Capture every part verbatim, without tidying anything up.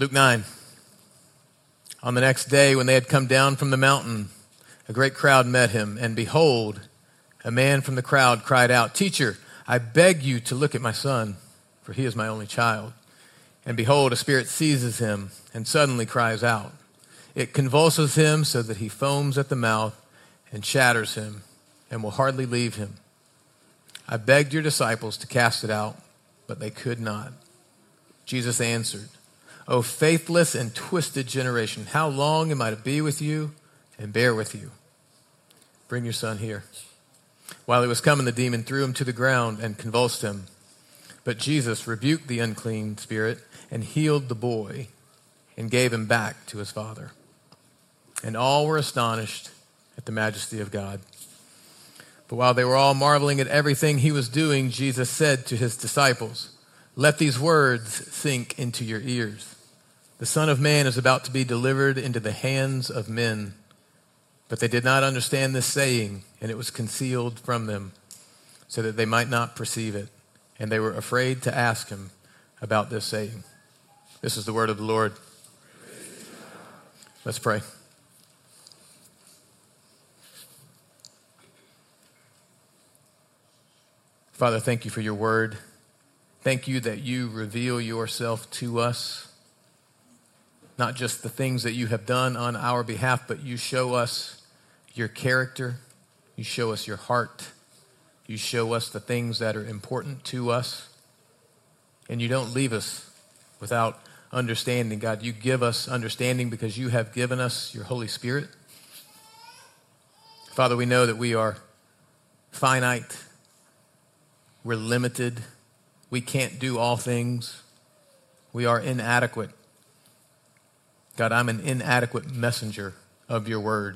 Luke nine. On the next day, when they had come down from the mountain, a great crowd met him, and behold, a man from the crowd cried out, "Teacher, I beg you to look at my son, for he is my only child." And behold, a spirit seizes him, and suddenly cries out. It convulses him so that he foams at the mouth and shatters him, and will hardly leave him. I begged your disciples to cast it out, but they could not. Jesus answered, "O faithless and twisted generation, how long am I to be with you and bear with you? Bring your son here." While he was coming, the demon threw him to the ground and convulsed him. But Jesus rebuked the unclean spirit and healed the boy and gave him back to his father. And all were astonished at the majesty of God. But while they were all marveling at everything he was doing, Jesus said to his disciples, "Let these words sink into your ears. The Son of Man is about to be delivered into the hands of men." But they did not understand this saying, and it was concealed from them, so that they might not perceive it. And they were afraid to ask him about this saying. This is the word of the Lord. Let's pray. Father, thank you for your word. Thank you that you reveal yourself to us. Not just the things that you have done on our behalf, but you show us your character. You show us your heart. You show us the things that are important to us. And you don't leave us without understanding, God. You give us understanding because you have given us your Holy Spirit. Father, we know that we are finite. We're limited. We can't do all things. We are inadequate. God, I'm an inadequate messenger of your word.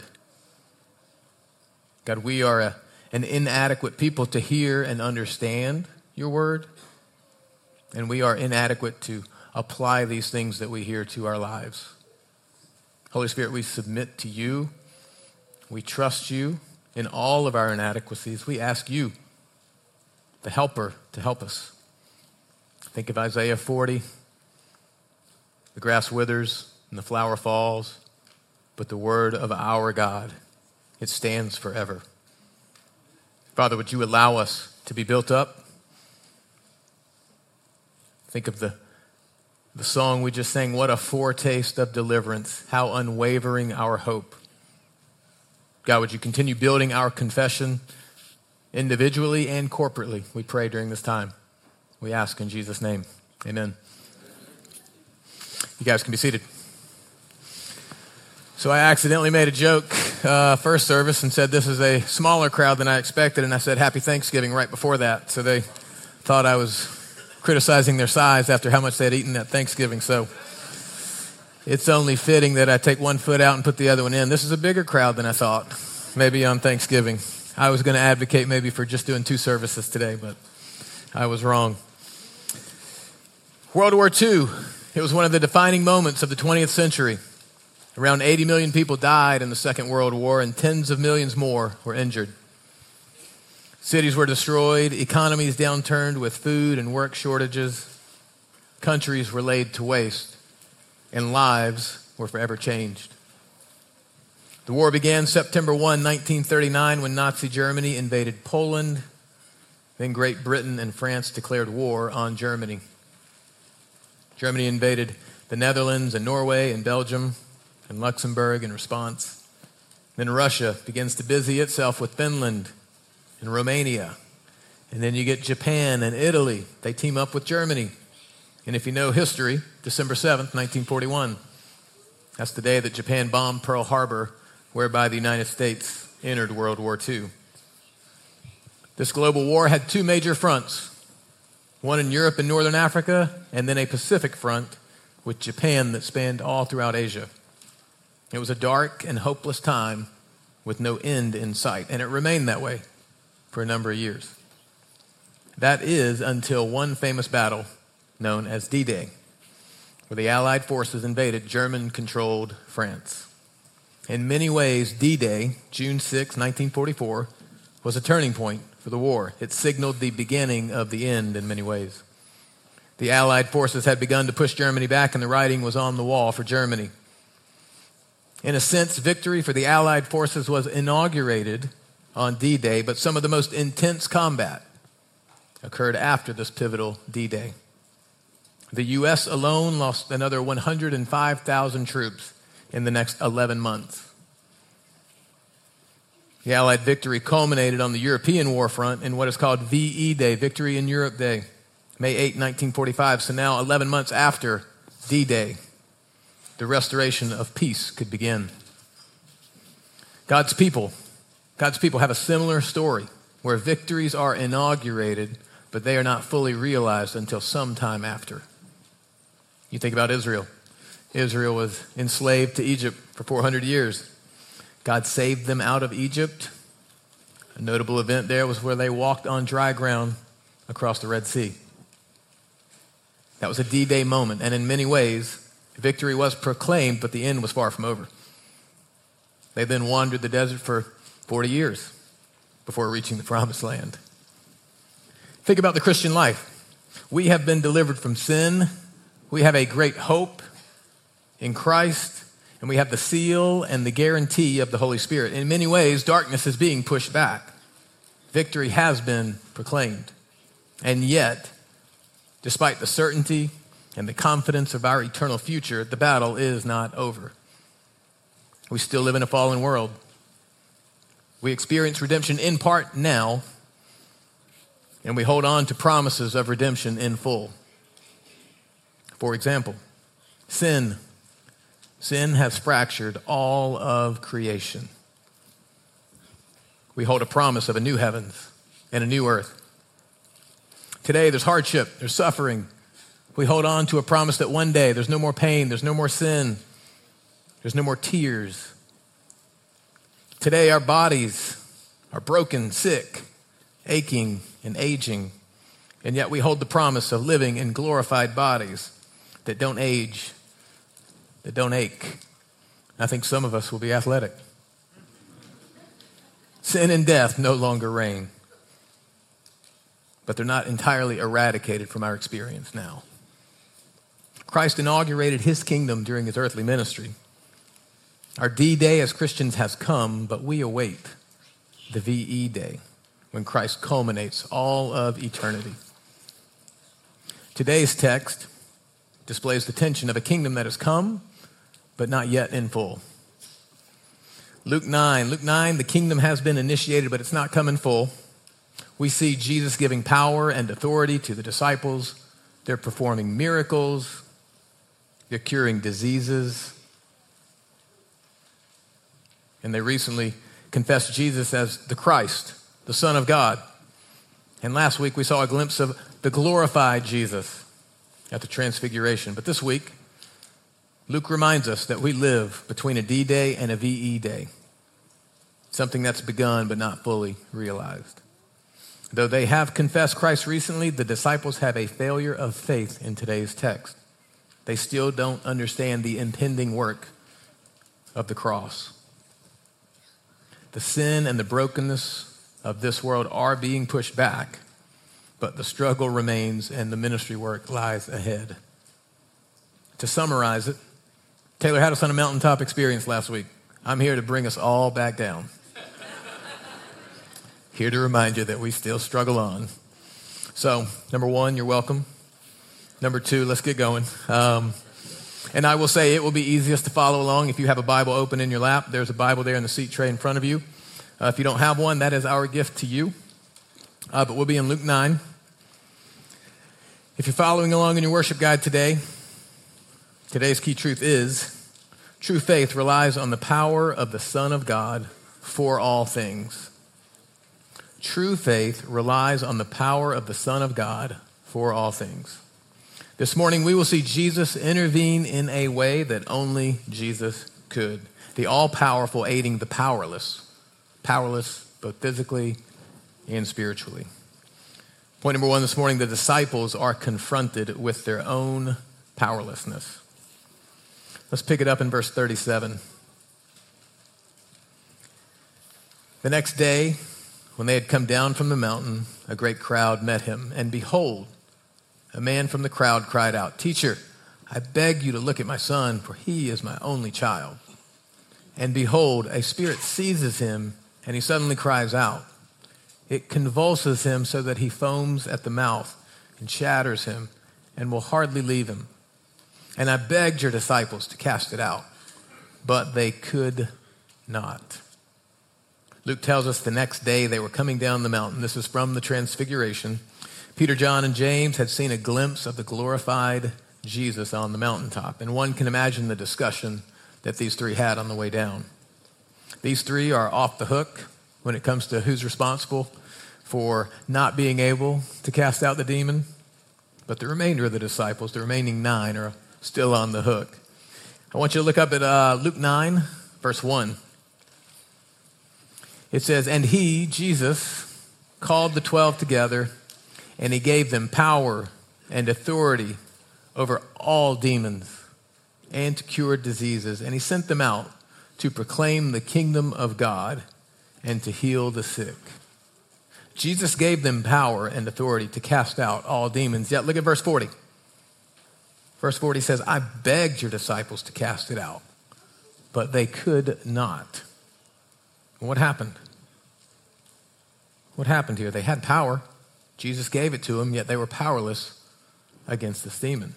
God, we are a, an inadequate people to hear and understand your word. And we are inadequate to apply these things that we hear to our lives. Holy Spirit, we submit to you. We trust you in all of our inadequacies. We ask you, the helper, to help us. Think of Isaiah forty. The grass withers and the flower falls, but the word of our God, it stands forever. Father, would you allow us to be built up? Think of the, the song we just sang, what a foretaste of deliverance, how unwavering our hope. God, would you continue building our confession individually and corporately, we pray during this time. We ask in Jesus' name. Amen. You guys can be seated. So I accidentally made a joke uh, first service and said this is a smaller crowd than I expected, and I said Happy Thanksgiving right before that. So they thought I was criticizing their size after how much they had eaten at Thanksgiving. So it's only fitting that I take one foot out and put the other one in. This is a bigger crowd than I thought, maybe on Thanksgiving. I was going to advocate maybe for just doing two services today, but I was wrong. World War Two, it was one of the defining moments of the twentieth century. Around eighty million people died in the Second World War, and tens of millions more were injured. Cities were destroyed, economies downturned with food and work shortages, countries were laid to waste, and lives were forever changed. The war began September first, nineteen thirty-nine, when Nazi Germany invaded Poland. Then Great Britain and France declared war on Germany. Germany invaded the Netherlands and Norway and Belgium and Luxembourg in response. Then Russia begins to busy itself with Finland and Romania. And then you get Japan and Italy. They team up with Germany. And if you know history, December seventh, nineteen forty-one, that's the day that Japan bombed Pearl Harbor, whereby the United States entered World War Two. This global war had two major fronts, one in Europe and Northern Africa, and then a Pacific front with Japan that spanned all throughout Asia. It was a dark and hopeless time with no end in sight, and it remained that way for a number of years. That is until one famous battle known as D-Day, where the Allied forces invaded German-controlled France. In many ways, D-Day, June sixth, nineteen forty-four, was a turning point for the war. It signaled the beginning of the end in many ways. The Allied forces had begun to push Germany back, and the writing was on the wall for Germany. In a sense, victory for the Allied forces was inaugurated on D-Day, but some of the most intense combat occurred after this pivotal D-Day. The U S alone lost another one hundred five thousand troops in the next eleven months. The Allied victory culminated on the European war front in what is called V E Day, Victory in Europe Day, May eighth, nineteen forty-five. So now, eleven months after D-Day, the restoration of peace could begin. God's people, God's people have a similar story where victories are inaugurated, but they are not fully realized until some time after. You think about Israel. Israel was enslaved to Egypt for four hundred years. God saved them out of Egypt. A notable event there was where they walked on dry ground across the Red Sea. That was a D-Day moment, and in many ways, victory was proclaimed, but the end was far from over. They then wandered the desert for forty years before reaching the promised land. Think about the Christian life. We have been delivered from sin. We have a great hope in Christ, and we have the seal and the guarantee of the Holy Spirit. In many ways, darkness is being pushed back. Victory has been proclaimed. And yet, despite the certainty and the confidence of our eternal future, the battle is not over. We still live in a fallen world. We experience redemption in part now, and we hold on to promises of redemption in full. For example, sin. Sin has fractured all of creation. We hold a promise of a new heavens and a new earth. Today, there's hardship, there's suffering. We hold on to a promise that one day there's no more pain, there's no more sin, there's no more tears. Today, our bodies are broken, sick, aching, and aging, and yet we hold the promise of living in glorified bodies that don't age, that don't ache. I think some of us will be athletic. Sin and death no longer reign, but they're not entirely eradicated from our experience now. Christ inaugurated his kingdom during his earthly ministry. Our D-Day as Christians has come, but we await the V E Day when Christ culminates all of eternity. Today's text displays the tension of a kingdom that has come, but not yet in full. Luke nine, Luke nine, the kingdom has been initiated, but it's not come in full. We see Jesus giving power and authority to the disciples. They're performing miracles. They're curing diseases. And they recently confessed Jesus as the Christ, the Son of God. And last week we saw a glimpse of the glorified Jesus at the Transfiguration. But this week, Luke reminds us that we live between a D-Day and a V E Day, something that's begun but not fully realized. Though they have confessed Christ recently, the disciples have a failure of faith in today's text. They still don't understand the impending work of the cross. The sin and the brokenness of this world are being pushed back, but the struggle remains and the ministry work lies ahead. To summarize it, Taylor had us on a mountaintop experience last week. I'm here to bring us all back down. Here to remind you that we still struggle on. So, number one, you're welcome. Number two, let's get going. Um, and I will say it will be easiest to follow along if you have a Bible open in your lap. There's a Bible there in the seat tray in front of you. Uh, if you don't have one, that is our gift to you. Uh, but we'll be in Luke nine. If you're following along in your worship guide today, today's key truth is, true faith relies on the power of the Son of God for all things. True faith relies on the power of the Son of God for all things. This morning, we will see Jesus intervene in a way that only Jesus could. The all-powerful aiding the powerless. Powerless both physically and spiritually. Point number one this morning, the disciples are confronted with their own powerlessness. Let's pick it up in verse thirty-seven. The next day, when they had come down from the mountain, a great crowd met him, and behold, a man from the crowd cried out, "Teacher, I beg you to look at my son, for he is my only child." And behold, a spirit seizes him, and he suddenly cries out. It convulses him so that he foams at the mouth and shatters him and will hardly leave him. And I begged your disciples to cast it out, but they could not. Luke tells us the next day they were coming down the mountain. This is from the Transfiguration. Peter, John, and James had seen a glimpse of the glorified Jesus on the mountaintop, and one can imagine the discussion that these three had on the way down. These three are off the hook when it comes to who's responsible for not being able to cast out the demon, but the remainder of the disciples, the remaining nine, are still on the hook. I want you to look up at uh, Luke nine, verse one. It says, "And he, Jesus, called the twelve together, and he gave them power and authority over all demons and to cure diseases. And he sent them out to proclaim the kingdom of God and to heal the sick." Jesus gave them power and authority to cast out all demons. Yet look at verse forty. Verse forty says, "I begged your disciples to cast it out, but they could not." What happened? What happened here? They had power. Jesus gave it to them, yet they were powerless against this demon.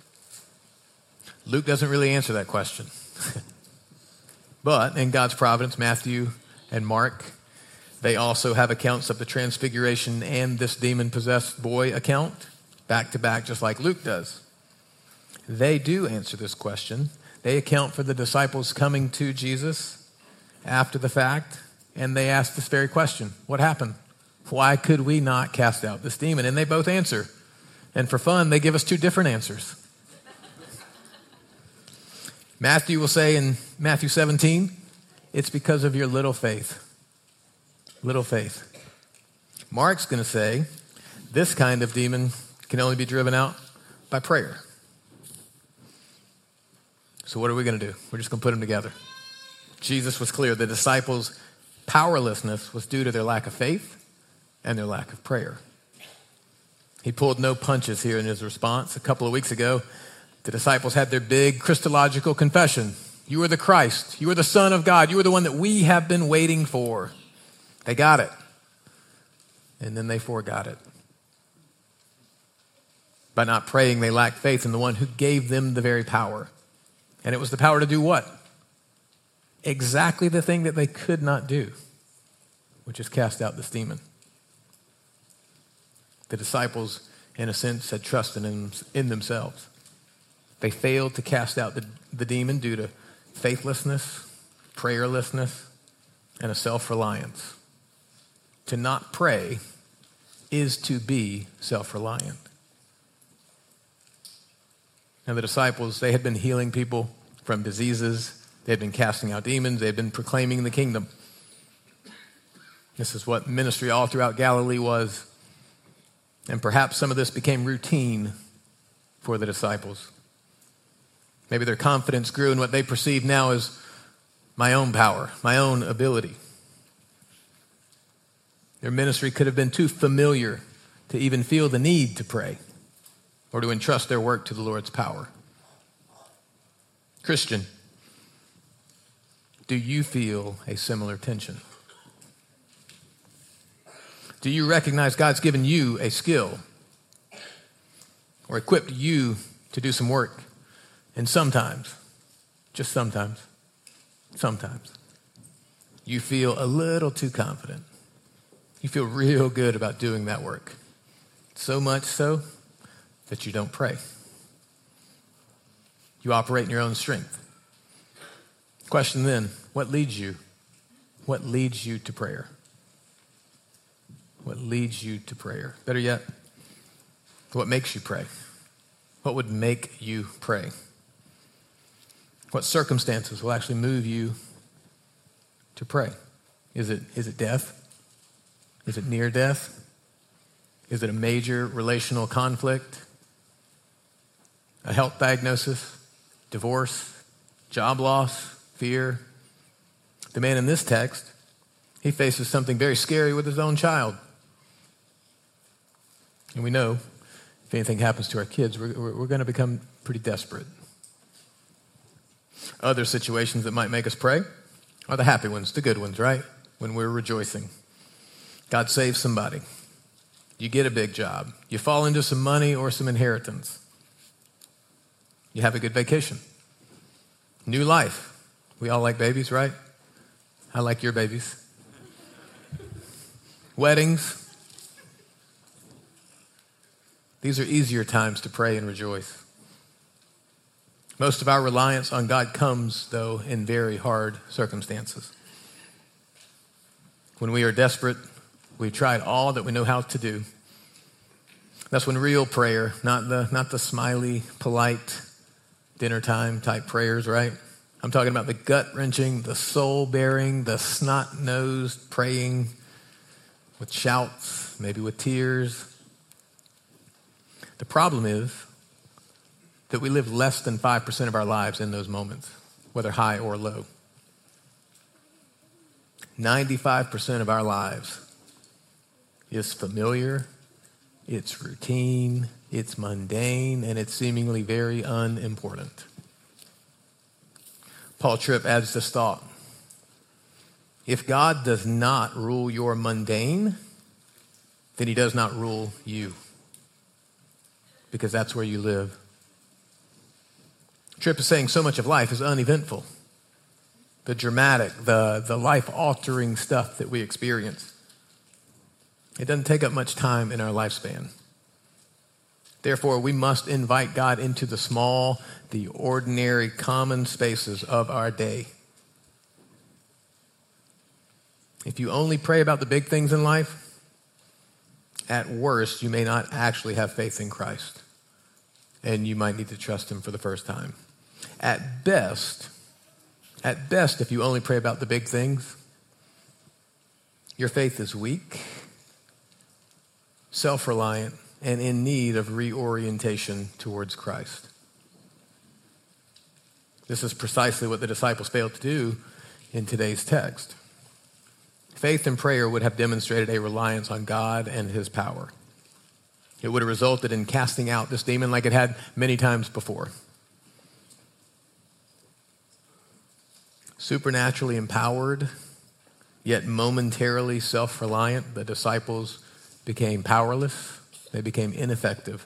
Luke doesn't really answer that question. But in God's providence, Matthew and Mark, they also have accounts of the Transfiguration and this demon-possessed boy account, back to back, just like Luke does. They do answer this question. They account for the disciples coming to Jesus after the fact, and they ask this very question: what happened? Why could we not cast out this demon? And they both answer. And for fun, they give us two different answers. Matthew will say in Matthew seventeen, "It's because of your little faith." Little faith. Mark's going to say, this kind of demon can only be driven out by prayer. So what are we going to do? We're just going to put them together. Jesus was clear. The disciples' powerlessness was due to their lack of faith and their lack of prayer. He pulled no punches here in his response. A couple of weeks ago, the disciples had their big Christological confession. You are the Christ. You are the Son of God. You are the one that we have been waiting for. They got it. And then they forgot it. By not praying, they lacked faith in the one who gave them the very power. And it was the power to do what? Exactly the thing that they could not do, which is cast out this demon. The disciples, in a sense, had trusted in, in themselves. They failed to cast out the, the demon due to faithlessness, prayerlessness, and a self-reliance. To not pray is to be self-reliant. And the disciples, they had been healing people from diseases. They had been casting out demons. They had been proclaiming the kingdom. This is what ministry all throughout Galilee was. And perhaps some of this became routine for the disciples. Maybe their confidence grew in what they perceive now as my own power, my own ability. Their ministry could have been too familiar to even feel the need to pray or to entrust their work to the Lord's power. Christian, do you feel a similar tension? Do you recognize God's given you a skill or equipped you to do some work? And sometimes, just sometimes, sometimes, you feel a little too confident. You feel real good about doing that work. So much so that you don't pray. You operate in your own strength. Question then, what leads you? What leads you to prayer? What leads you to prayer? Better yet, what makes you pray? What would make you pray? What circumstances will actually move you to pray? Is it, is it death? Is it near death? Is it a major relational conflict? A health diagnosis? Divorce? Job loss? Fear? The man in this text, he faces something very scary with his own child. And we know if anything happens to our kids, we're, we're, we're going to become pretty desperate. Other situations that might make us pray are the happy ones, the good ones, right? When we're rejoicing. God saves somebody. You get a big job. You fall into some money or some inheritance. You have a good vacation. New life. We all like babies, right? I like your babies. Weddings. These are easier times to pray and rejoice. Most of our reliance on God comes, though, in very hard circumstances. When we are desperate, we've tried all that we know how to do. That's when real prayer, not the, not the smiley, polite, dinner time type prayers, right? I'm talking about the gut-wrenching, the soul-bearing, the snot-nosed praying with shouts, maybe with tears. The problem is that we live less than five percent of our lives in those moments, whether high or low. ninety-five percent of our lives is familiar, it's routine, it's mundane, and it's seemingly very unimportant. Paul Tripp adds this thought. If God does not rule your mundane, then he does not rule you, because that's where you live. Tripp is saying so much of life is uneventful. The dramatic, the, the life-altering stuff that we experience. It doesn't take up much time in our lifespan. Therefore, we must invite God into the small, the ordinary, common spaces of our day. If you only pray about the big things in life, at worst, you may not actually have faith in Christ. And you might need to trust him for the first time. At best, at best, if you only pray about the big things, your faith is weak, self-reliant, and in need of reorientation towards Christ. This is precisely what the disciples failed to do in today's text. Faith and prayer would have demonstrated a reliance on God and his power. It would have resulted in casting out this demon like it had many times before. Supernaturally empowered, yet momentarily self-reliant, the disciples became powerless. They became ineffective.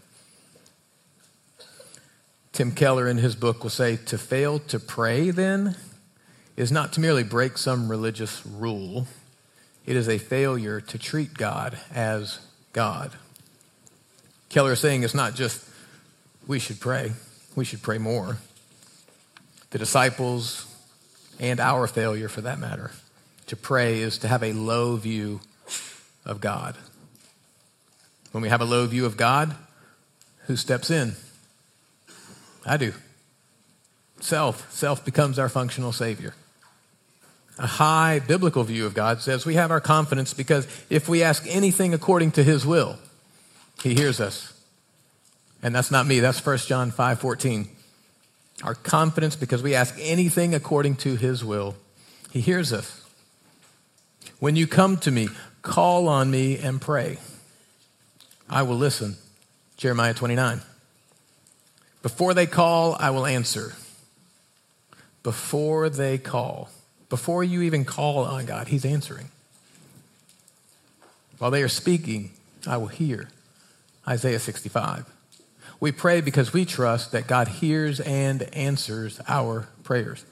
Tim Keller in his book will say, to fail to pray then is not to merely break some religious rule. It is a failure to treat God as God. Keller is saying it's not just we should pray, we should pray more. The disciples and our failure for that matter to pray is to have a low view of God. When we have a low view of God, who steps in? I do. Self. Self becomes our functional savior. A high biblical view of God says we have our confidence because if we ask anything according to his will, he hears us. And that's not me, that's First John five fourteen. Our confidence because we ask anything according to his will, he hears us. When you come to me, call on me and pray. I will listen. Jeremiah twenty-nine. Before they call, I will answer. Before they call. Before you even call on God, he's answering. While they are speaking, I will hear. Isaiah sixty-five. We pray because we trust that God hears and answers our prayers.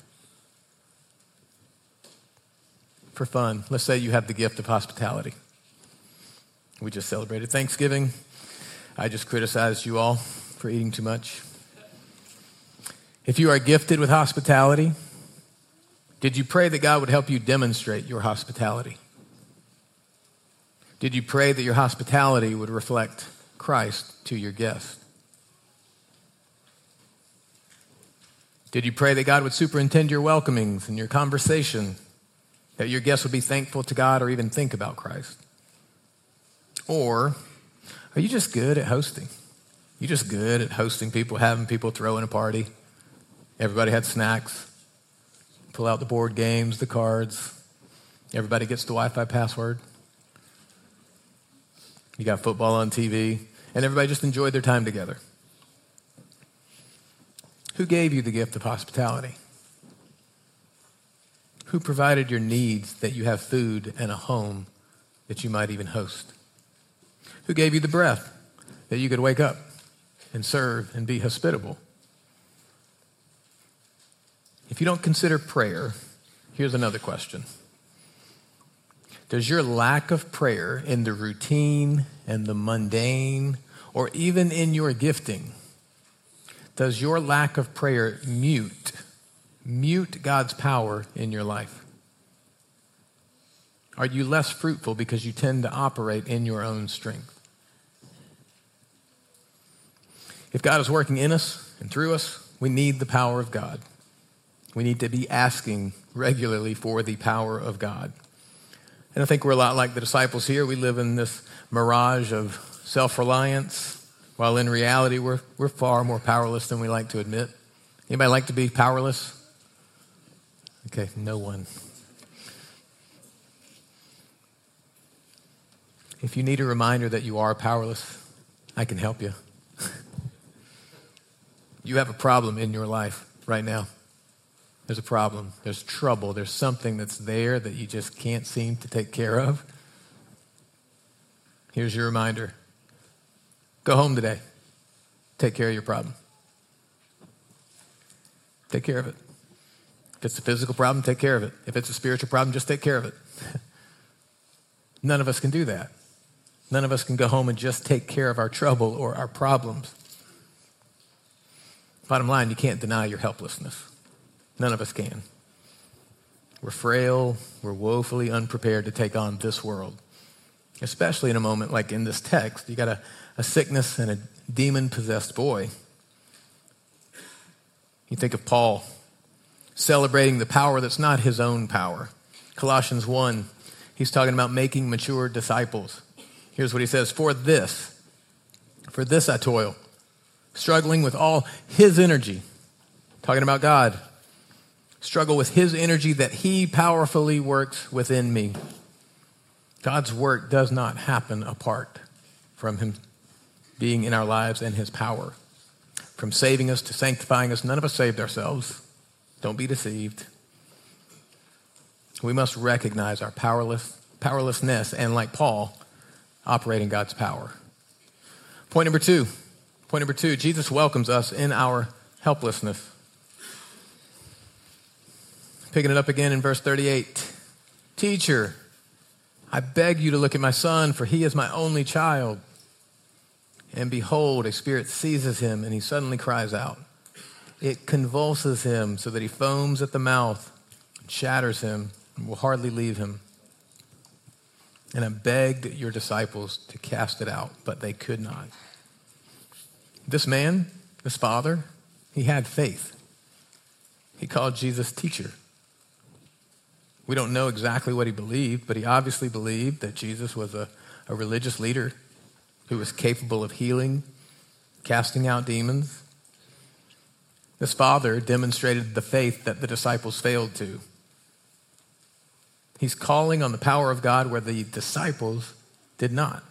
For fun, let's say you have the gift of hospitality. We just celebrated Thanksgiving. I just criticized you all for eating too much. If you are gifted with hospitality, did you pray that God would help you demonstrate your hospitality? Did you pray that your hospitality would reflect Christ to your guest? Did you pray that God would superintend your welcomings and your conversation, that your guests would be thankful to God or even think about Christ? Or are you just good at hosting? You're just good at hosting people, having people throwing a party. Everybody had snacks. Pull out the board games, the cards. Everybody gets the Wi-Fi password. You got football on T V. and everybody just enjoyed their time together. Who gave you the gift of hospitality? Who provided your needs that you have food and a home that you might even host? Who gave you the breath that you could wake up and serve and be hospitable? If you don't consider prayer, here's another question. Does your lack of prayer in the routine and the mundane, or even in your gifting, does your lack of prayer mute, mute God's power in your life? Are you less fruitful because you tend to operate in your own strength? If God is working in us and through us, we need the power of God. We need to be asking regularly for the power of God. And I think we're a lot like the disciples here. We live in this mirage of self-reliance, while in reality we're, we're far more powerless than we like to admit. Anybody like to be powerless? Okay, no one. If you need a reminder that you are powerless, I can help you. You have a problem in your life right now. There's a problem. There's trouble. There's something that's there that you just can't seem to take care of. Here's your reminder. Go home today. Take care of your problem. Take care of it. If it's a physical problem, take care of it. If it's a spiritual problem, just take care of it. None of us can do that. None of us can go home and just take care of our trouble or our problems. Bottom line, you can't deny your helplessness. None of us can. We're frail. We're woefully unprepared to take on this world, especially in a moment like in this text. You got a, a sickness and a demon-possessed boy. You think of Paul celebrating the power that's not his own power. Colossians one, he's talking about making mature disciples. Here's what he says, for this, for this I toil, struggling with all his energy, talking about God, struggle with his energy that he powerfully works within me. God's work does not happen apart from him being in our lives and his power. From saving us to sanctifying us, none of us saved ourselves. Don't be deceived. We must recognize our powerless, powerlessness and, like Paul, operate in God's power. Point number two. Point number two, Jesus welcomes us in our helplessness. Picking it up again in verse thirty-eight. Teacher, I beg you to look at my son, for he is my only child. And behold, a spirit seizes him, and he suddenly cries out. It convulses him so that he foams at the mouth, shatters him, and will hardly leave him. And I begged your disciples to cast it out, but they could not. This man, this father, he had faith. He called Jesus teacher. We don't know exactly what he believed, but he obviously believed that Jesus was a, a religious leader who was capable of healing, casting out demons. This father demonstrated the faith that the disciples failed to. He's calling on the power of God where the disciples did not.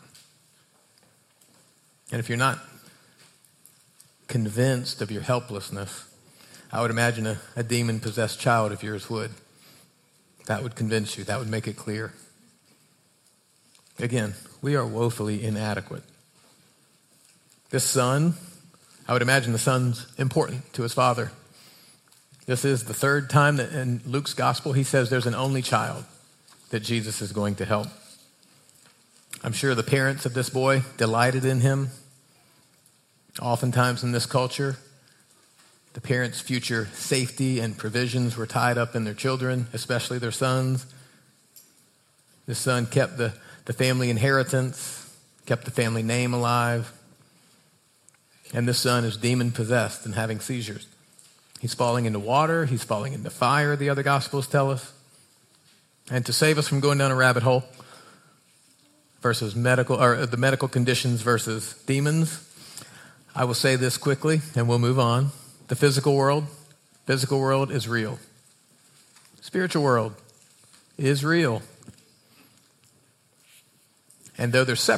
And if you're not convinced of your helplessness, I would imagine a, a demon-possessed child of yours would. That would convince you. That would make it clear. Again, we are woefully inadequate. This son, I would imagine the son's important to his father. This is the third time that in Luke's gospel he says there's an only child that Jesus is going to help. I'm sure the parents of this boy delighted in him. Oftentimes in this culture, the parents' future safety and provisions were tied up in their children, especially their sons. This son kept the, the family inheritance, kept the family name alive. And this son is demon-possessed and having seizures. He's falling into water. He's falling into fire, the other Gospels tell us. And to save us from going down a rabbit hole versus medical, or the medical conditions versus demons, I will say this quickly and we'll move on. The physical world, physical world is real. Spiritual world is real. And though they're separate,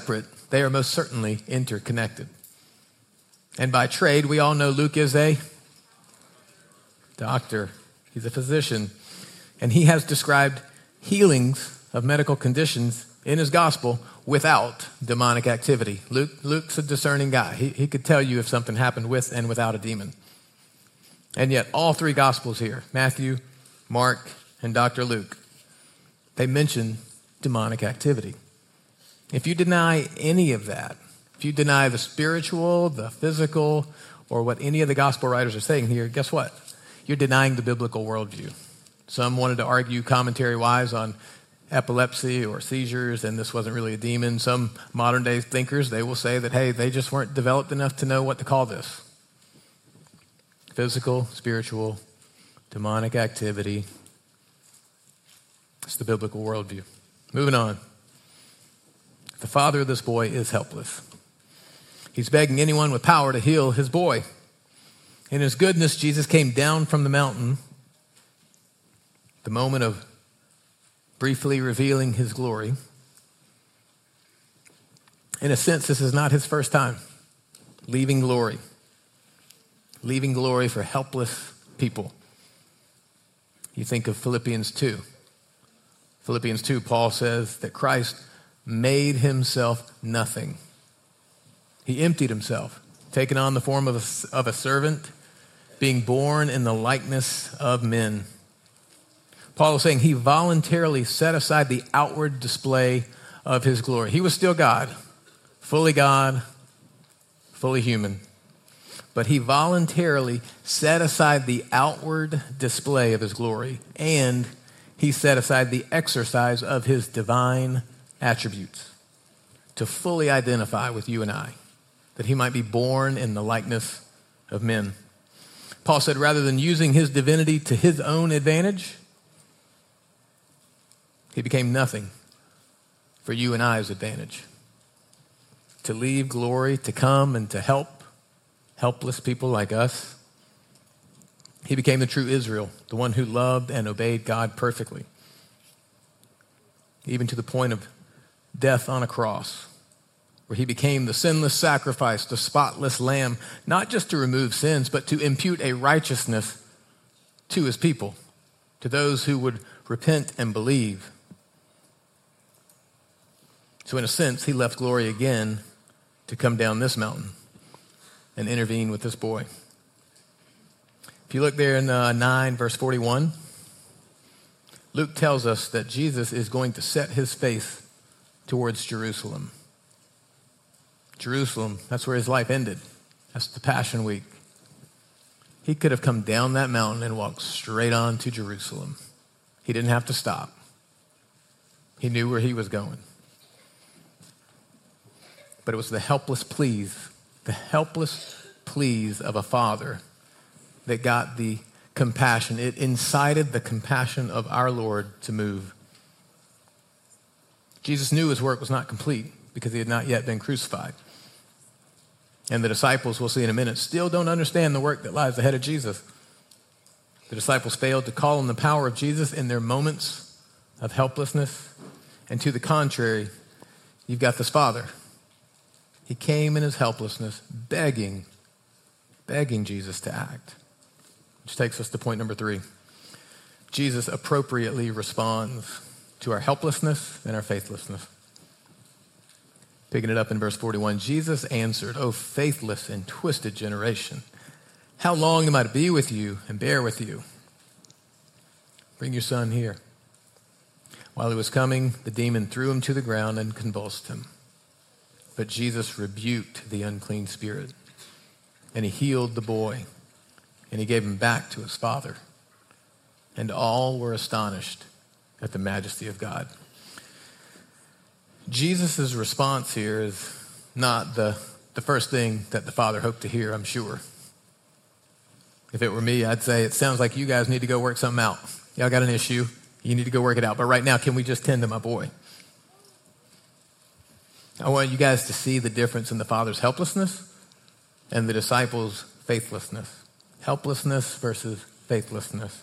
They are most certainly interconnected. And by trade, we all know Luke is a doctor. He's a physician. And he has described healings of medical conditions in his gospel without demonic activity. Luke, Luke's a discerning guy. He, he could tell you if something happened with and without a demon. And yet all three gospels here, Matthew, Mark, and Doctor Luke, they mention demonic activity. If you deny any of that, if you deny the spiritual, the physical, or what any of the gospel writers are saying here, guess what? You're denying the biblical worldview. Some wanted to argue commentary-wise on epilepsy or seizures, and this wasn't really a demon. Some modern-day thinkers, they will say that, hey, they just weren't developed enough to know what to call this. Physical, spiritual, demonic activity. It's the biblical worldview. Moving on. The father of this boy is helpless. He's begging anyone with power to heal his boy. In his goodness, Jesus came down from the mountain, the moment of briefly revealing his glory. In a sense, this is not his first time leaving glory. Leaving glory for helpless people. You think of Philippians two. Philippians two, Paul says that Christ made himself nothing. He emptied himself, taking on the form of a, of a servant, being born in the likeness of men. Paul is saying he voluntarily set aside the outward display of his glory. He was still God, fully God, fully human. But he voluntarily set aside the outward display of his glory, and he set aside the exercise of his divine attributes to fully identify with you and I, that he might be born in the likeness of men. Paul said rather than using his divinity to his own advantage, he became nothing for you and I's advantage. To leave glory, to come and to help helpless people like us. He became the true Israel, the one who loved and obeyed God perfectly, even to the point of death on a cross, where he became the sinless sacrifice, the spotless lamb, not just to remove sins, but to impute a righteousness to his people, to those who would repent and believe. So in a sense, he left glory again to come down this mountain and intervene with this boy. If you look there in uh, nine, verse forty-one, Luke tells us that Jesus is going to set his face towards Jerusalem. Jerusalem, that's where his life ended. That's the Passion Week. He could have come down that mountain and walked straight on to Jerusalem. He didn't have to stop. He knew where he was going. But it was the helpless pleas, the helpless pleas of a father that got the compassion. It incited the compassion of our Lord to move. Jesus knew his work was not complete because he had not yet been crucified. And the disciples, we'll see in a minute, still don't understand the work that lies ahead of Jesus. The disciples failed to call on the power of Jesus in their moments of helplessness. And to the contrary, you've got this father. He came in his helplessness, begging, begging Jesus to act. Which takes us to point number three. Jesus appropriately responds to our helplessness and our faithlessness. Picking it up in verse forty-one, Jesus answered, "O faithless and twisted generation, how long am I to be with you and bear with you? Bring your son here." While he was coming, the demon threw him to the ground and convulsed him. But Jesus rebuked the unclean spirit, and he healed the boy, and he gave him back to his father. And all were astonished at the majesty of God. Jesus' response here is not the, the first thing that the father hoped to hear, I'm sure. If it were me, I'd say, it sounds like you guys need to go work something out. Y'all got an issue. You need to go work it out. But right now, can we just tend to my boy? I want you guys to see the difference in the father's helplessness and the disciples' faithlessness. Helplessness versus faithlessness.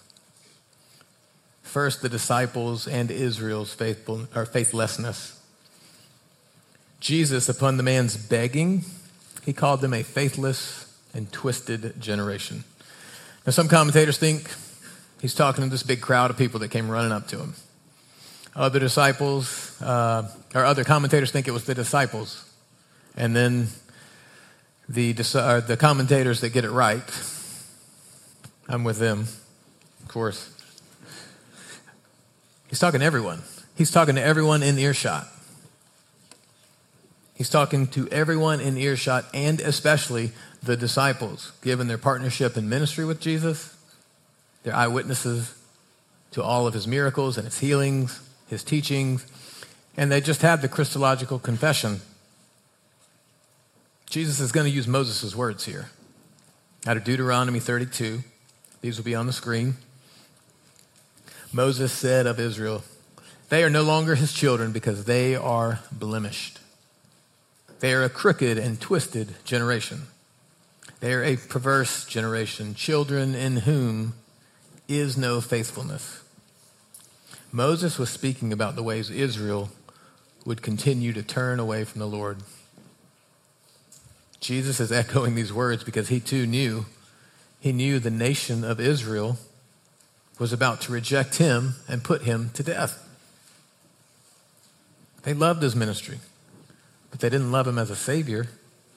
First, the disciples and Israel's faithful or faithlessness. Jesus, upon the man's begging, he called them a faithless and twisted generation. Now, some commentators think he's talking to this big crowd of people that came running up to him. Other disciples, uh, or other commentators think it was the disciples. And then the, uh, the commentators that get it right, I'm with them, of course. He's talking to everyone. He's talking to everyone in earshot. He's talking to everyone in earshot, and especially the disciples, given their partnership in ministry with Jesus. They're eyewitnesses to all of his miracles and his healings, his teachings, and they just had the Christological confession. Jesus is going to use Moses' words here. Out of Deuteronomy thirty-two, these will be on the screen. Moses said of Israel, "They are no longer his children because they are blemished. They are a crooked and twisted generation. They are a perverse generation, children in whom is no faithfulness." Moses was speaking about the ways Israel would continue to turn away from the Lord. Jesus is echoing these words because he too knew, he knew the nation of Israel was about to reject him and put him to death. They loved his ministry, but they didn't love him as a savior.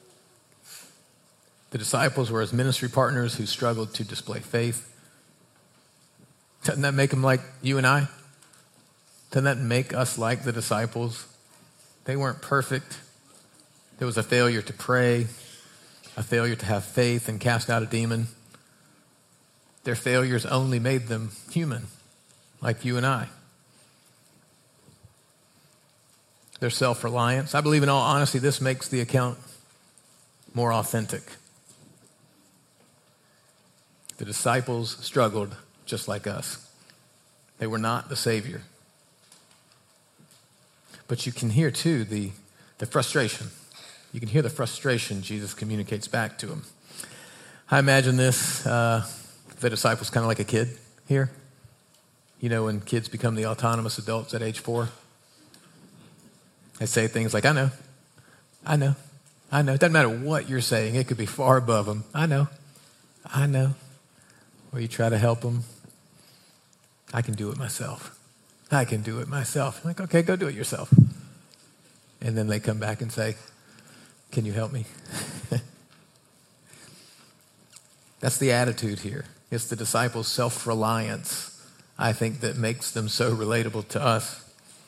The disciples were his ministry partners who struggled to display faith. Doesn't that make them like you and I? Doesn't that make us like the disciples? They weren't perfect. There was a failure to pray, a failure to have faith and cast out a demon. Their failures only made them human, like you and I. Their self-reliance. I believe in all honesty, this makes the account more authentic. The disciples struggled just like us. They were not the Savior. But you can hear, too, the, the frustration. You can hear the frustration Jesus communicates back to them. I imagine this, uh, the disciples kind of like a kid here. You know, when kids become the autonomous adults at age four. They say things like, I know, I know, I know. It doesn't matter what you're saying. It could be far above them. I know, I know. Or you try to help them. I can do it myself. I can do it myself. I'm like, okay, go do it yourself. And then they come back and say, can you help me? That's the attitude here. It's the disciples' self-reliance, I think, that makes them so relatable to us.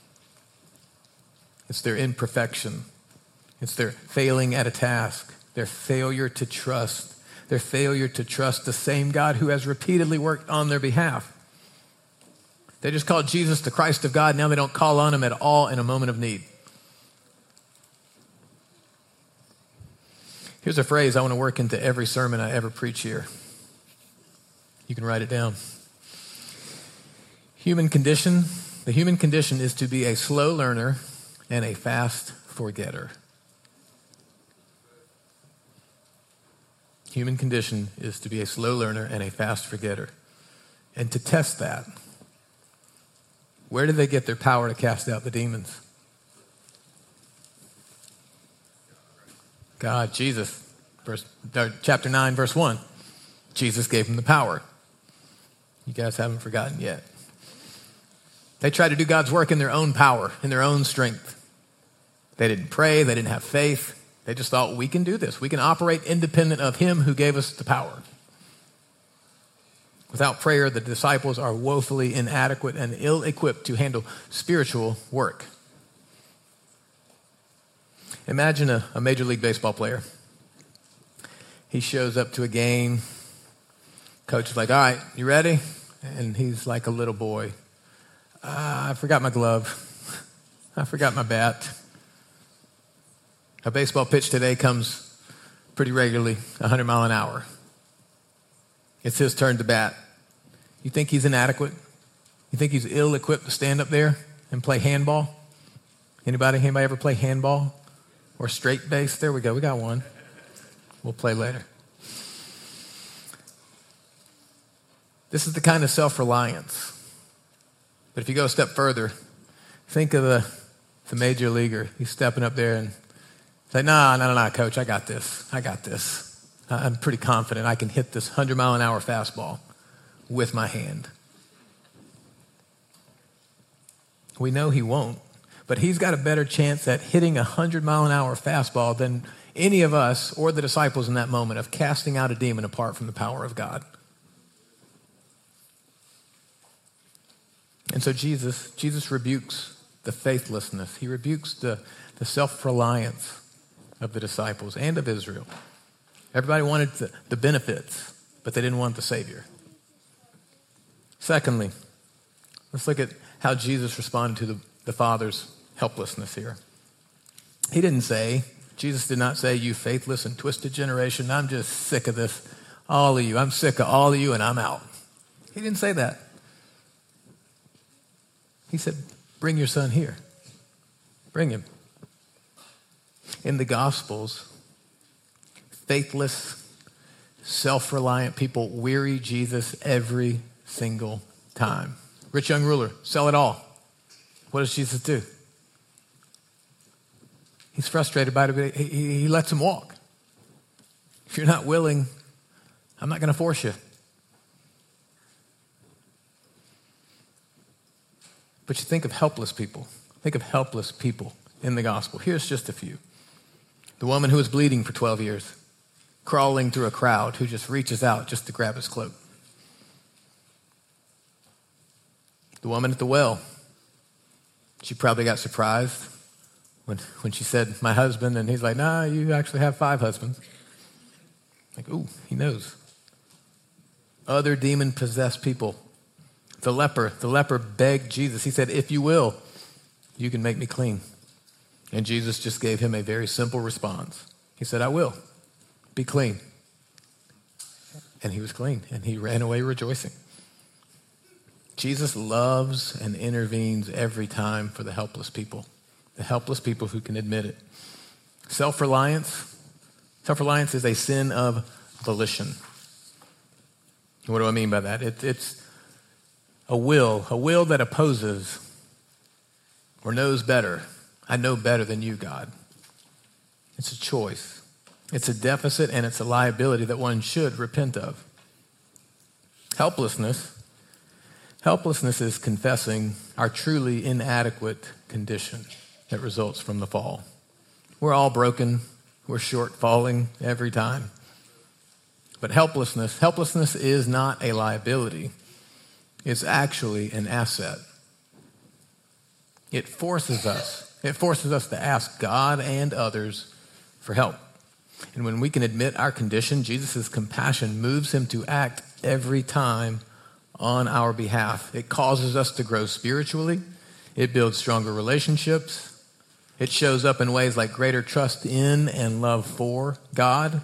It's their imperfection. It's their failing at a task, their failure to trust, their failure to trust the same God who has repeatedly worked on their behalf. They just called Jesus the Christ of God. Now they don't call on him at all in a moment of need. Here's a phrase I want to work into every sermon I ever preach here. You can write it down. Human condition. The human condition is to be a slow learner and a fast forgetter. Human condition is to be a slow learner and a fast forgetter. And to test that, where did they get their power to cast out the demons? God, Jesus. Verse, chapter nine, verse one. Jesus gave them the power. You guys haven't forgotten yet. They tried to do God's work in their own power, in their own strength. They didn't pray. They didn't have faith. They just thought, we can do this. We can operate independent of him who gave us the power. Without prayer, the disciples are woefully inadequate and ill-equipped to handle spiritual work. Imagine a, a Major League Baseball player. He shows up to a game. Coach is like, all right, you ready? And he's like a little boy. Uh, I forgot my glove. I forgot my bat. A baseball pitch today comes pretty regularly, one hundred mile an hour. It's his turn to bat. You think he's inadequate? You think he's ill-equipped to stand up there and play handball? Anybody? Anybody ever play handball? Or straight base? There we go. We got one. We'll play later. This is the kind of self-reliance. But if you go a step further, think of the, the major leaguer. He's stepping up there and Say, no, no, no, no, coach, I got this. I got this. I'm pretty confident I can hit this one hundred mile an hour fastball with my hand. We know he won't, but he's got a better chance at hitting a one hundred mile an hour fastball than any of us or the disciples in that moment of casting out a demon apart from the power of God. And so Jesus, Jesus rebukes the faithlessness. He rebukes the, the self-reliance of the disciples and of Israel. Everybody wanted the, the benefits, but they didn't want the Savior. Secondly, let's look at how Jesus responded to the, the Father's helplessness here. He didn't say, Jesus did not say, you faithless and twisted generation, I'm just sick of this, all of you. I'm sick of all of you and I'm out. He didn't say that. He said, bring your son here. Bring him. In the Gospels, faithless, self-reliant people weary Jesus every single time. Rich young ruler, sell it all. What does Jesus do? He's frustrated by it, but he, he lets him walk. If you're not willing, I'm not going to force you. But you think of helpless people. Think of helpless people in the gospel. Here's just a few. The woman who was bleeding for twelve years, crawling through a crowd, who just reaches out just to grab his cloak. The woman at the well, she probably got surprised when, when she said, my husband, and he's like, nah, you actually have five husbands. Like, ooh, he knows. Other demon-possessed people. The leper, the leper begged Jesus. He said, if you will, you can make me clean. And Jesus just gave him a very simple response. He said, I will. Be clean. And he was clean, and he ran away rejoicing. Jesus loves and intervenes every time for the helpless people, the helpless people who can admit it. Self-reliance. Self-reliance is a sin of volition. What do I mean by that? It, it's a will, a will that opposes or knows better. I know better than you, God. It's a choice. It's a deficit and it's a liability that one should repent of. Helplessness. Helplessness is confessing our truly inadequate condition that results from the fall. We're all broken. We're short falling every time. But helplessness, helplessness is not a liability. It's actually an asset. It forces us, it forces us to ask God and others for help. And when we can admit our condition, Jesus' compassion moves him to act every time on our behalf. It causes us to grow spiritually. It builds stronger relationships. It shows up in ways like greater trust in and love for God.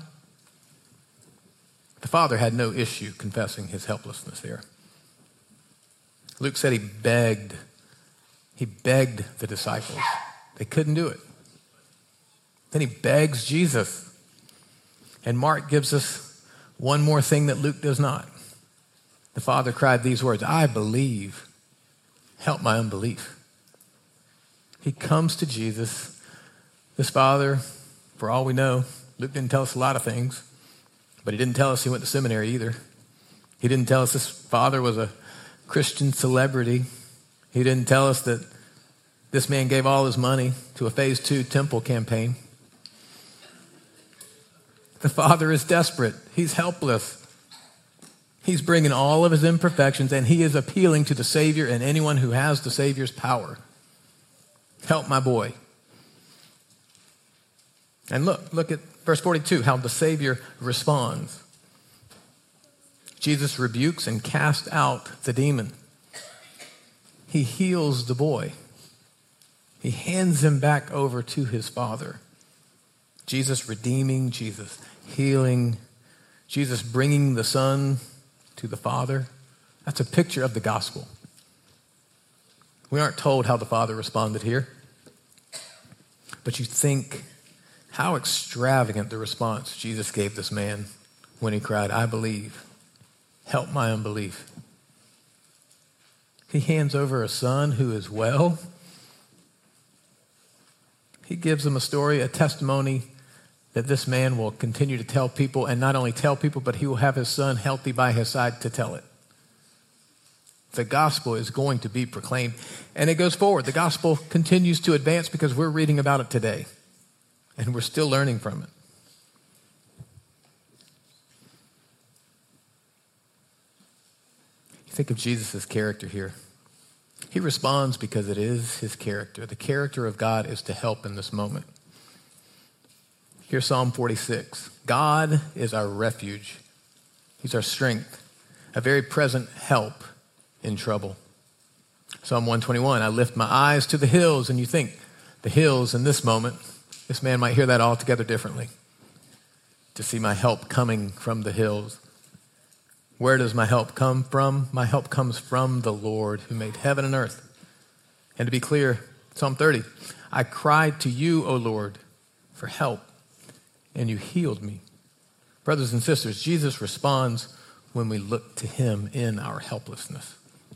The Father had no issue confessing his helplessness here. Luke said he begged. He begged the disciples. They couldn't do it. Then he begs Jesus. And Mark gives us one more thing that Luke does not. The Father cried these words, I believe. Help my unbelief. He comes to Jesus. This Father, for all we know, Luke didn't tell us a lot of things, but he didn't tell us he went to seminary either. He didn't tell us this Father was a Christian celebrity. He didn't tell us that this man gave all his money to a phase two temple campaign. The Father is desperate. He's helpless. He's bringing all of his imperfections, and he is appealing to the Savior and anyone who has the Savior's power. Help my boy. And look, look at verse forty-two, how the Savior responds. Jesus rebukes and casts out the demon. He heals the boy. He hands him back over to his Father. Jesus redeeming, Jesus healing, Jesus bringing the Son to the Father. That's a picture of the gospel. We aren't told how the Father responded here. But you think how extravagant the response Jesus gave this man when he cried, I believe. Help my unbelief. He hands over a son who is well. He gives them a story, a testimony that this man will continue to tell people, and not only tell people, but he will have his son healthy by his side to tell it. The gospel is going to be proclaimed, and it goes forward. The gospel continues to advance because we're reading about it today, and we're still learning from it. You think of Jesus' character here. He responds because it is his character. The character of God is to help in this moment. Here's Psalm forty-six. God is our refuge. He's our strength, a very present help in trouble. Psalm one twenty-one, I lift my eyes to the hills, and you think the hills in this moment, this man might hear that altogether differently. To see my help coming from the hills. Where does my help come from? My help comes from the Lord who made heaven and earth. And to be clear, Psalm thirty, I cried to you, O Lord, for help, and you healed me. Brothers and sisters, Jesus responds when we look to him in our helplessness.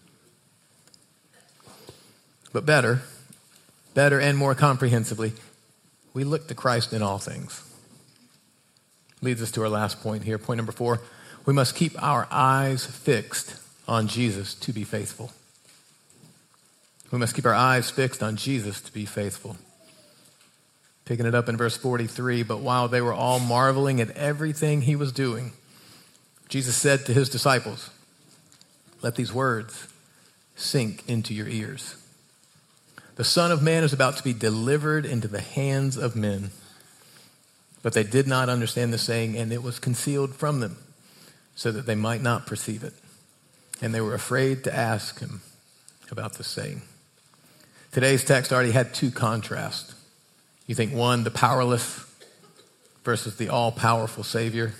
But better, better and more comprehensively, we look to Christ in all things. Leads us to our last point here. Point number four, we must keep our eyes fixed on Jesus to be faithful. We must keep our eyes fixed on Jesus to be faithful. Picking it up in verse forty-three, but while they were all marveling at everything he was doing, Jesus said to his disciples, let these words sink into your ears. The Son of Man is about to be delivered into the hands of men. But they did not understand the saying, and it was concealed from them, so that they might not perceive it. And they were afraid to ask him about the saying. Today's text already had two contrasts. You think one, the powerless versus the all-powerful Savior.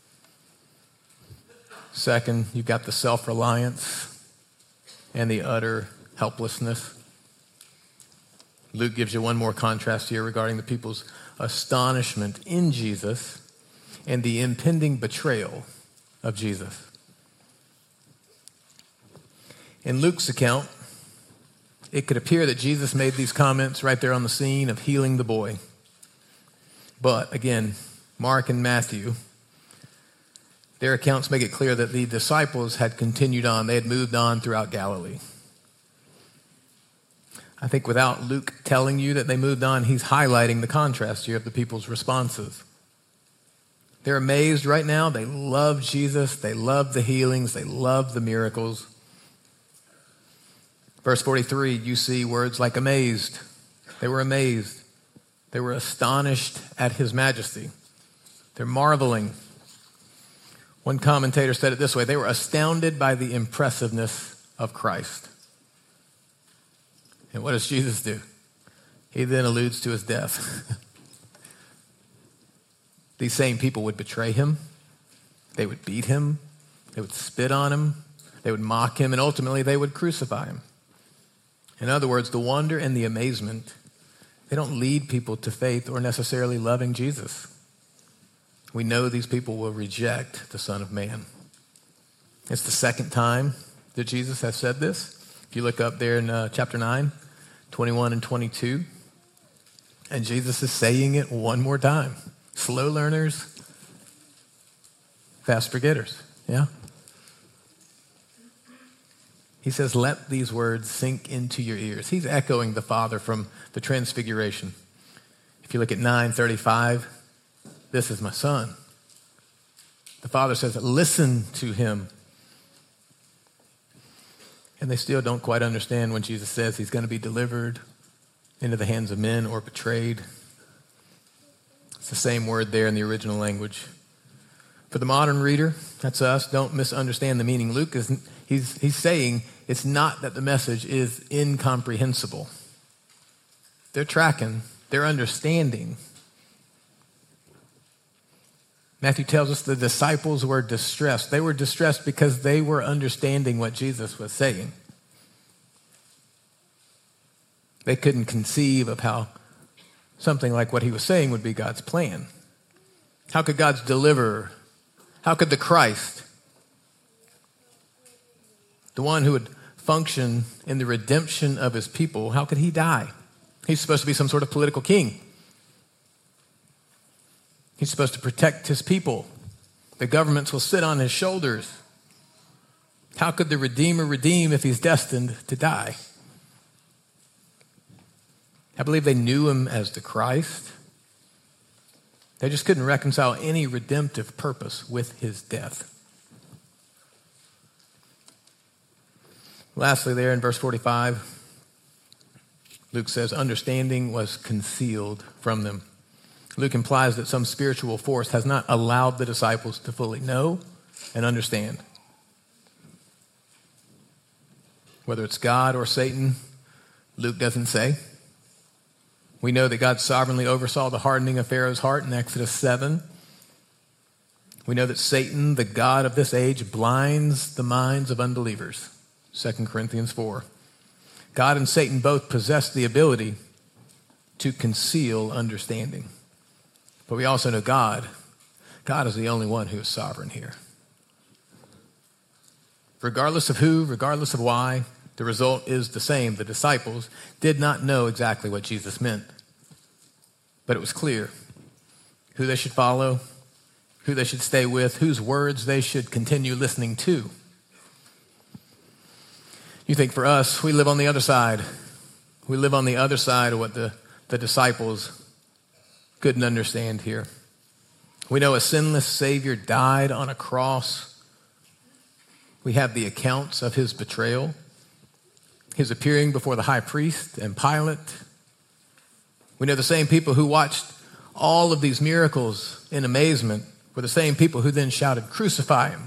Second, you've got the self-reliance and the utter helplessness. Luke gives you one more contrast here regarding the people's astonishment in Jesus and the impending betrayal of Jesus. In Luke's account, it could appear that Jesus made these comments right there on the scene of healing the boy. But again, Mark and Matthew, their accounts make it clear that the disciples had continued on. They had moved on throughout Galilee. I think without Luke telling you that they moved on, he's highlighting the contrast here of the people's responses. They're amazed right now. They love Jesus. They love the healings. They love the miracles. Verse forty-three, you see words like amazed. They were amazed. They were astonished at his majesty. They're marveling. One commentator said it this way, they were astounded by the impressiveness of Christ. And what does Jesus do? He then alludes to his death. These same people would betray him. They would beat him. They would spit on him. They would mock him. And ultimately, they would crucify him. In other words, the wonder and the amazement, they don't lead people to faith or necessarily loving Jesus. We know these people will reject the Son of Man. It's the second time that Jesus has said this. If you look up there in uh, chapter nine, twenty-one and twenty-two, and Jesus is saying it one more time. Slow learners, fast forgetters. Yeah? He says, let these words sink into your ears. He's echoing the Father from the Transfiguration. If you look at nine thirty-five, this is my Son. The Father says, listen to him. And they still don't quite understand when Jesus says he's going to be delivered into the hands of men or betrayed. It's the same word there in the original language. For the modern reader, that's us, don't misunderstand the meaning. Luke is he's he's saying it's not that the message is incomprehensible. They're tracking, they're understanding. Matthew tells us the disciples were distressed. They were distressed because they were understanding what Jesus was saying. They couldn't conceive of how something like what he was saying would be God's plan. How could God's deliverer, how could the Christ, the one who would function in the redemption of his people, how could he die? He's supposed to be some sort of political king. He's supposed to protect his people. The governments will sit on his shoulders. How could the Redeemer redeem if he's destined to die? I believe they knew him as the Christ. They just couldn't reconcile any redemptive purpose with his death. Lastly, there in verse forty-five, Luke says, understanding was concealed from them. Luke implies that some spiritual force has not allowed the disciples to fully know and understand. Whether it's God or Satan, Luke doesn't say. We know that God sovereignly oversaw the hardening of Pharaoh's heart in Exodus seven. We know that Satan, the god of this age, blinds the minds of unbelievers. Second Corinthians four. God and Satan both possess the ability to conceal understanding. But we also know God. God is the only one who is sovereign here. Regardless of who, regardless of why, the result is the same. The disciples did not know exactly what Jesus meant. But it was clear who they should follow, who they should stay with, whose words they should continue listening to. You think for us, we live on the other side. We live on the other side of what the, the disciples couldn't understand here. We know a sinless Savior died on a cross. We have the accounts of his betrayal, his appearing before the high priest and Pilate. We know the same people who watched all of these miracles in amazement were the same people who then shouted, "Crucify him."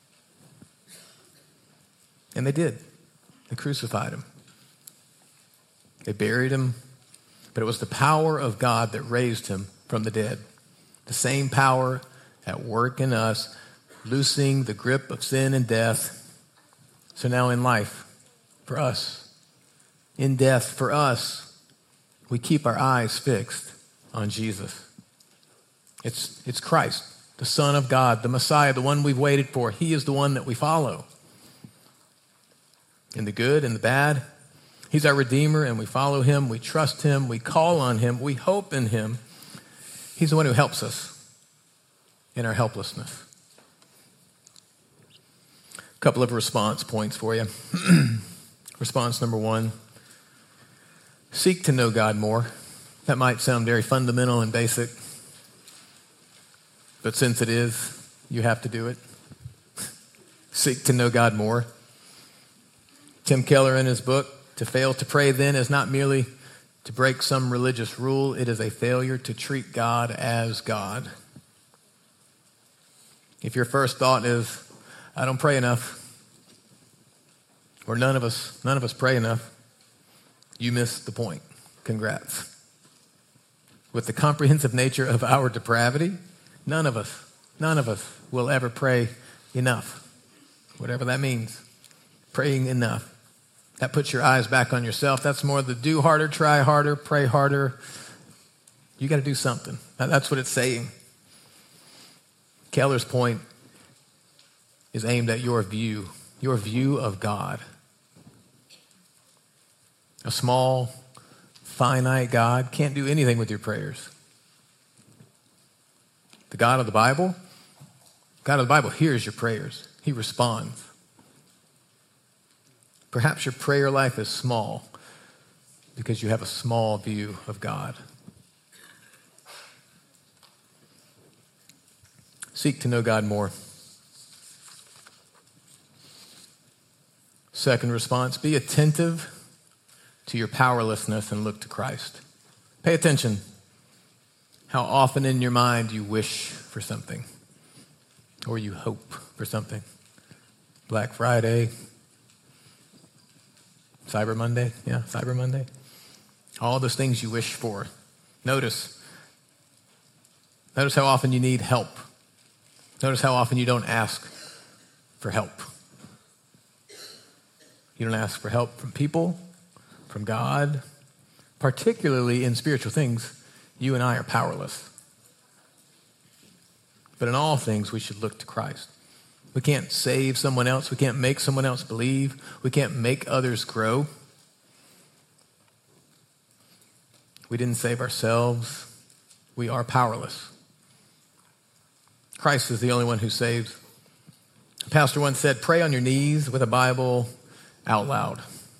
And they did. They crucified him. They buried him. But it was the power of God that raised him from the dead. The same power at work in us, loosing the grip of sin and death. So now in life, for us, in death, for us, we keep our eyes fixed on Jesus. It's, it's Christ, the Son of God, the Messiah, the one we've waited for. He is the one that we follow. In the good and the bad, he's our Redeemer, and we follow him, we trust him, we call on him, we hope in him. He's the one who helps us in our helplessness. A couple of response points for you. Response number one, seek to know God more. That might sound very fundamental and basic, but since it is, you have to do it. Seek to know God more. Tim Keller in his book, To Fail to Pray Then, is not merely to break some religious rule, it is a failure to treat God as God. If your first thought is, I don't pray enough, or none of us, none of us pray enough, you missed the point. Congrats. With the comprehensive nature of our depravity, none of us, none of us will ever pray enough. Whatever that means. Praying enough. That puts your eyes back on yourself. That's more the do harder, try harder, pray harder. You got to do something. That's what it's saying. Keller's point is aimed at your view, your view of God. A small, finite God can't do anything with your prayers. The God of the Bible, God of the Bible hears your prayers. He responds. Perhaps your prayer life is small because you have a small view of God. Seek to know God more. Second response, be attentive to your powerlessness and look to Christ. Pay attention how often in your mind you wish for something or you hope for something. Black Friday, Cyber Monday, yeah, Cyber Monday. All those things you wish for. Notice. Notice how often you need help. Notice how often you don't ask for help. You don't ask for help from people, from God. Particularly in spiritual things, you and I are powerless. But in all things, we should look to Christ. We can't save someone else. We can't make someone else believe. We can't make others grow. We didn't save ourselves. We are powerless. Christ is the only one who saves. A pastor once said, pray on your knees with a Bible out loud.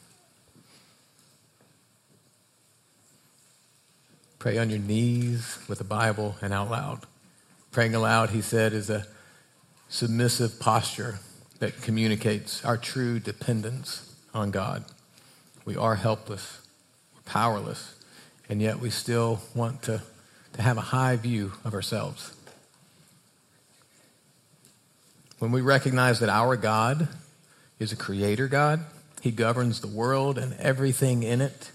Pray on your knees with a Bible and out loud. Praying aloud, he said, is a submissive posture that communicates our true dependence on God. We are helpless, we're powerless, and yet we still want to, to have a high view of ourselves. When we recognize that our God is a creator God, he governs the world and everything in it.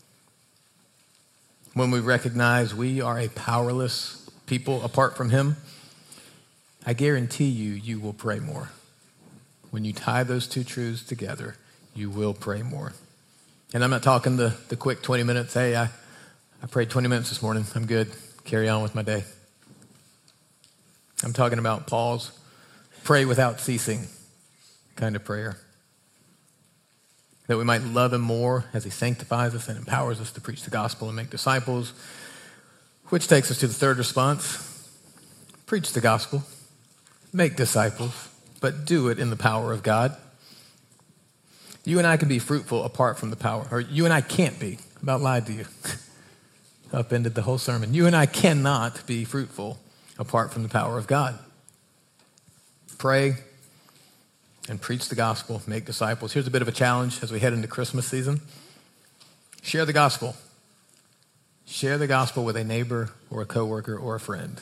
When we recognize we are a powerless people apart from him, I guarantee you, you will pray more. When you tie those two truths together, you will pray more. And I'm not talking the, the quick twenty minutes. Hey, I, I prayed twenty minutes this morning. I'm good. Carry on with my day. I'm talking about Paul's pray without ceasing kind of prayer. That we might love him more as he sanctifies us and empowers us to preach the gospel and make disciples. Which takes us to the third response. Preach the gospel. Make disciples. But do it in the power of God. You and I can be fruitful apart from the power. Or you and I can't be. I about lied to you. Upended the whole sermon. You and I cannot be fruitful apart from the power of God. Pray and preach the gospel, make disciples. Here's a bit of a challenge as we head into Christmas season. Share the gospel. Share the gospel with a neighbor or a coworker or a friend.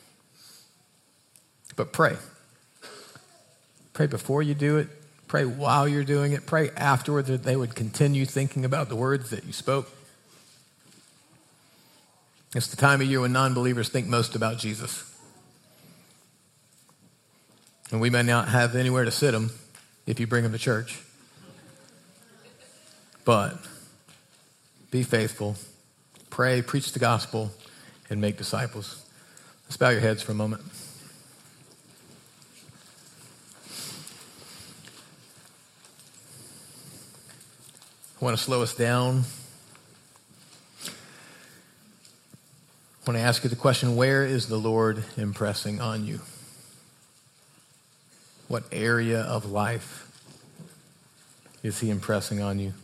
But pray. Pray before you do it. Pray while you're doing it. Pray afterwards that they would continue thinking about the words that you spoke. It's the time of year when non-believers think most about Jesus. And we may not have anywhere to sit them if you bring them to church. But be faithful, pray, preach the gospel, and make disciples. Let's bow your heads for a moment. I want to slow us down. I want to ask you the question, where is the Lord impressing on you? What area of life is he impressing on you?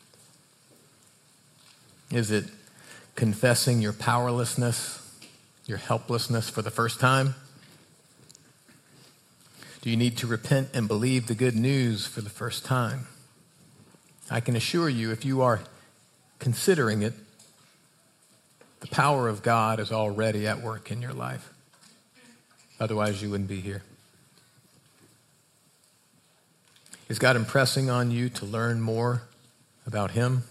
Is it confessing your powerlessness, your helplessness for the first time? Do you need to repent and believe the good news for the first time? I can assure you, if you are considering it, the power of God is already at work in your life. Otherwise, you wouldn't be here. Is God impressing on you to learn more about him,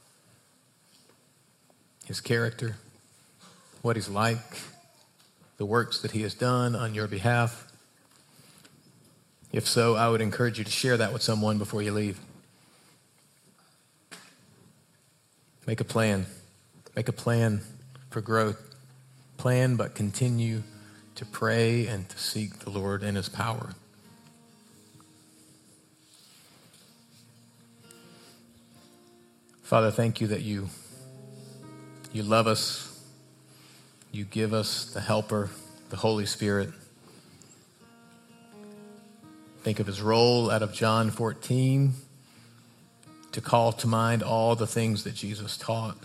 his character, what he's like, the works that he has done on your behalf? If so, I would encourage you to share that with someone before you leave. Make a plan. Make a plan for growth. Plan, but continue to pray and to seek the Lord in his power. Father, thank you that you, you love us. You give us the helper, the Holy Spirit. Think of his role out of John fourteen to call to mind all the things that Jesus taught.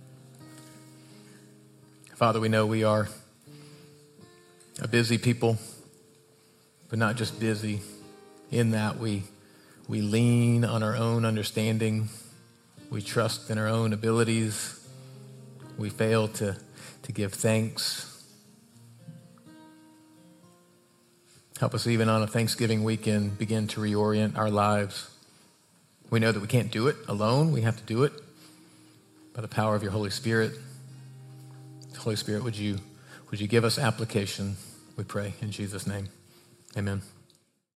Father, we know we are a busy people, but not just busy in that we, we lean on our own understanding. We trust in our own abilities. We fail to, to give thanks. Help us even on a Thanksgiving weekend begin to reorient our lives. We know that we can't do it alone. We have to do it by the power of your Holy Spirit. Holy Spirit, would you, would you give us application, we pray in Jesus' name. Amen.